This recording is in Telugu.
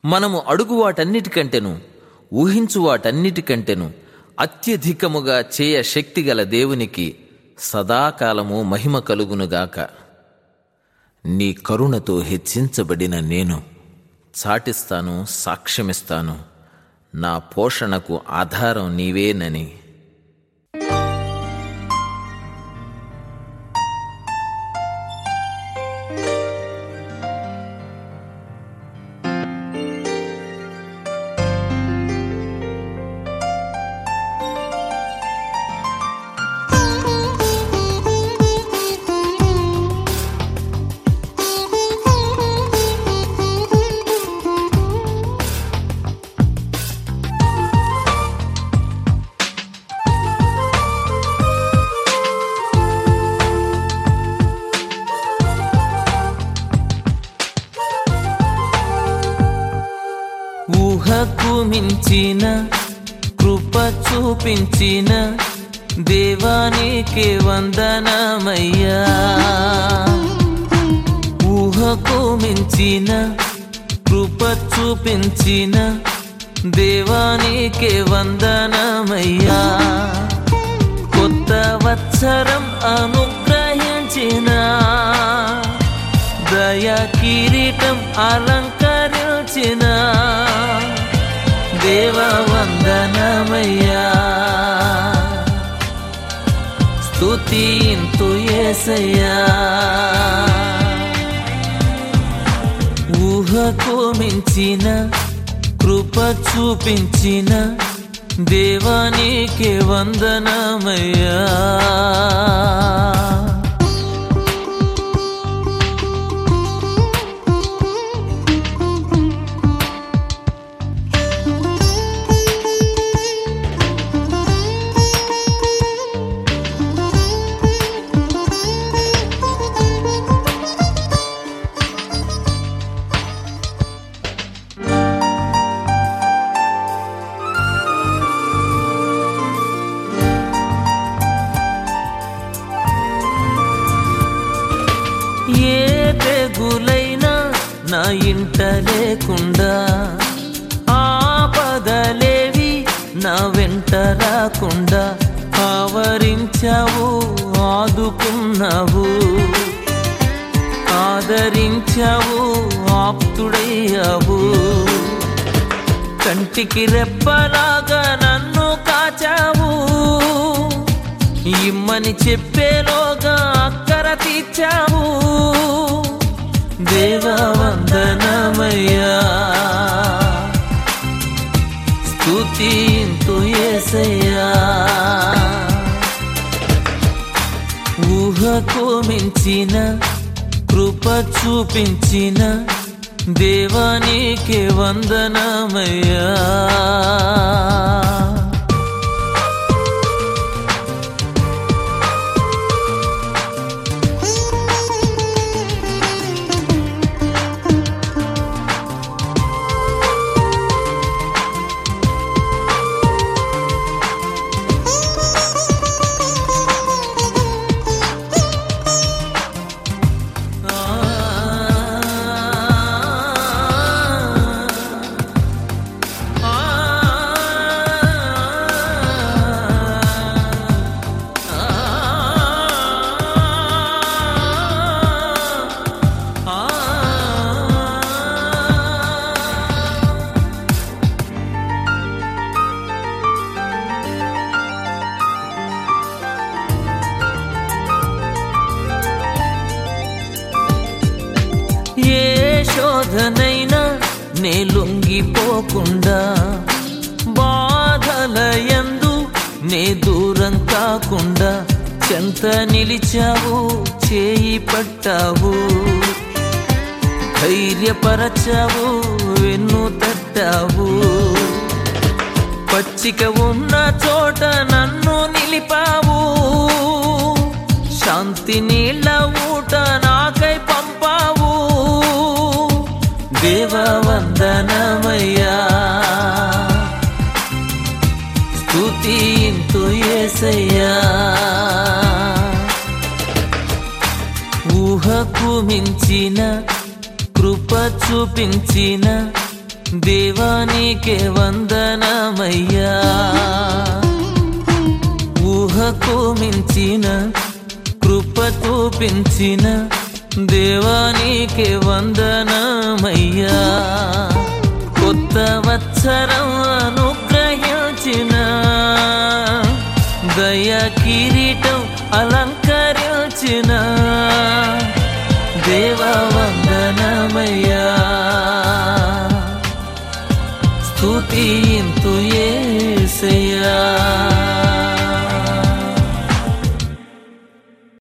మనము అడుగు వాటన్నిటికంటెను ఊహించు వాటన్నిటికంటెను అత్యధికముగా చేయ శక్తిగల దేవునికి సదాకాలము మహిమ కలుగునుగాక. నీ కరుణతో హెచ్చించబడిన నేను చాటిస్తాను, సాక్ష్యమిస్తాను, నా పోషణకు ఆధారం నీవేనని. ఊహకు మించిన కృప చూపించిన దేవానికి వందనమయ్యా. ఊహకు మించిన కృప చూపించిన దేవానికి వందనమయ్యా. కొత్త వత్సరం అనుగ్రహించిన దయా కిరీటం అలంకరించిన దేవ వందనమయ్యా. స్తుతింతు యేసయ్యా. ఊహకు మించిన కృప చూపించిన దేవానికి వందనమయ్యా. ఏ తెగులైనా నా ఇంట లేకుండా, ఆపదలేవి నా వెంట రాకుండా ఆవరించావు, ఆదుకున్నావు, ఆదరించావు, ఆప్తుడయ్యావు. కంటికి రెప్పలాగా నన్ను కాచావు, ఇమ్మని చెప్పేలోగా అక్కర తీర్చావు. దేవా వందనమయ్యా. స్తుతింతు యేసయ్యా. ఊహకు మించిన కృప చూపించిన దేవానికి వందనమయ్యా. శోధనైనా నే లొంగిపోకుండా, బాధలయందు నే దూరం కాకుండా చెంత నిలిచావు, చేయి పట్టావు, ధైర్యపరచావు, వెన్ను తట్టావు. పచ్చిక ఉన్న చోట నన్ను నిలిపావు, శాంతి నీళ్ళ ఊట నాకై పంపావు. దేవా వందనమయ్యా. స్తుతింతు యేసయ్యా. ఊహకు మించిన కృప చూపించిన దేవానికే వందనమయ్యా. ఊహకు మించిన కృప చూపించిన దేవానికే వందనమయ్యా. కొత్త వత్సరం అనుగ్రహించిన దయ కిరీటం అలంకరించిన దేవా వందనమయ్యా. స్తుతి